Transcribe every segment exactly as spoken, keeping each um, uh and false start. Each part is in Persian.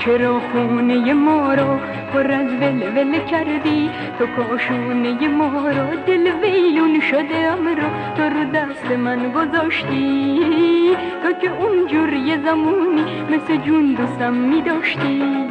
چرا خونه ما رو پر از ولول کردی؟ تو کاشونه ما رو دل ویلون شده امرو تو رو دست من گذاشتی، تو که اونجور یه زمونی مثل جون دوستم می داشتی.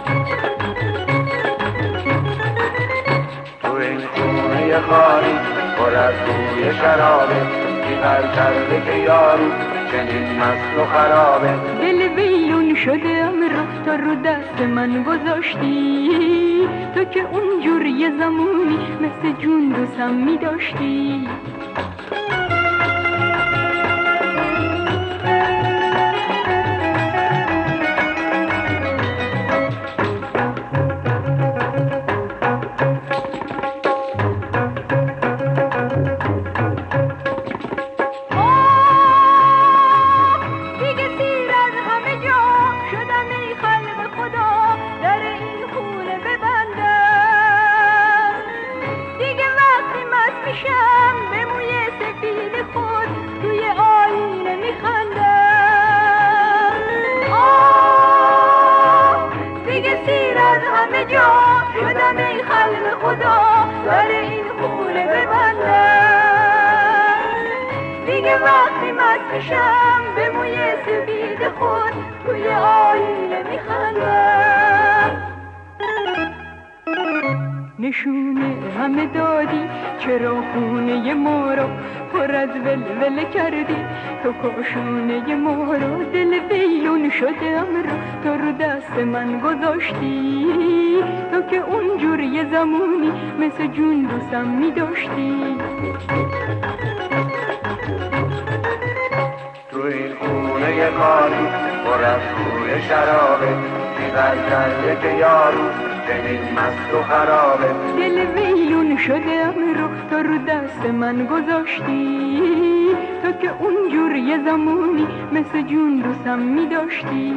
تو این خونه خالی پر از بوی شرابه، بی‌قرار کرده که یارو چنین مست و خرابه. دل ویلون شده امرو تو رو دست من گذاشتی، تو که اونجور یه زمونی مثل جون دوستم می داشتی. به موی سفید خود توی آینه میخندم. آه دیگه سیر از همه جا شدم ای خلق خدا، در این خونه ببندم. دیگه وقتی مست میشم به موی سفید خود توی آینه میخندم. نشونه همه دادی چرا خونه ما رو پر از ولول کردی؟ تو کاشونه ما رو دل ویلون شده امرو تو رو دست من گذاشتی، تو که اونجور یه زمونی مثل جون دوستم می داشتی. تو این خونه خالی پر از بوی شرابه، بی‌قرار کرده که یارو چنین مست و خرابه. دل ویلون شده امرو تو رو دست من گذاشتی، تو که اونجور یه زمونی مثل جون دوستم می داشتی.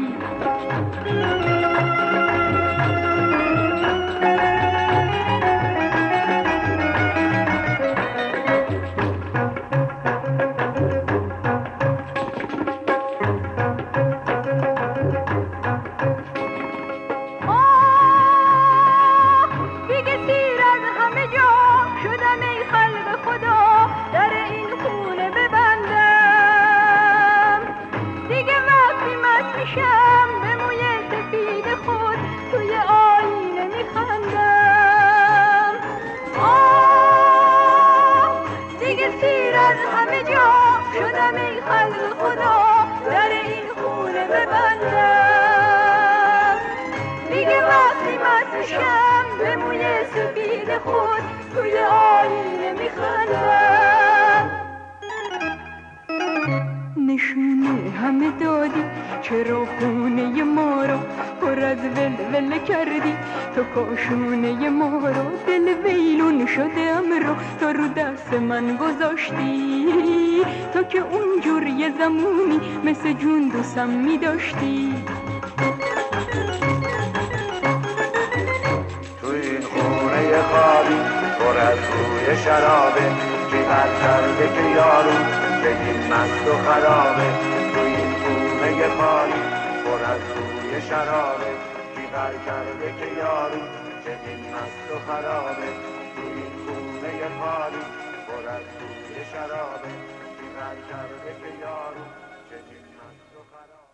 به موی سفید خود توی آینه میخندم. آه دیگه سیر از همه جا شدم ای خلق خدا، در این خونه ببندم. دیگه وقتی مست میشم به موی سفید خود توی آینه میخندم. نشونه همه دادی چرا خونه ما رو پر از ولول کردی؟ تو کاشونه ما رو دل ویلون شده امرو تو رو دست من گذاشتی، تو که اونجور یه زمونی مثل جون دوستم می داشتی. تو این خونه خالی پر از بوی شرابه، بی‌قرار کرده که یارو چنین مست و خرابه. تو این خونه خالی پر از بوی شرابه، بی‌قرار کرده که یارو چنین مست و خرابه. تو این خونه خالی پر از بوی شرابه، بی‌قرار کرده که یارو چنین مست و خرابه.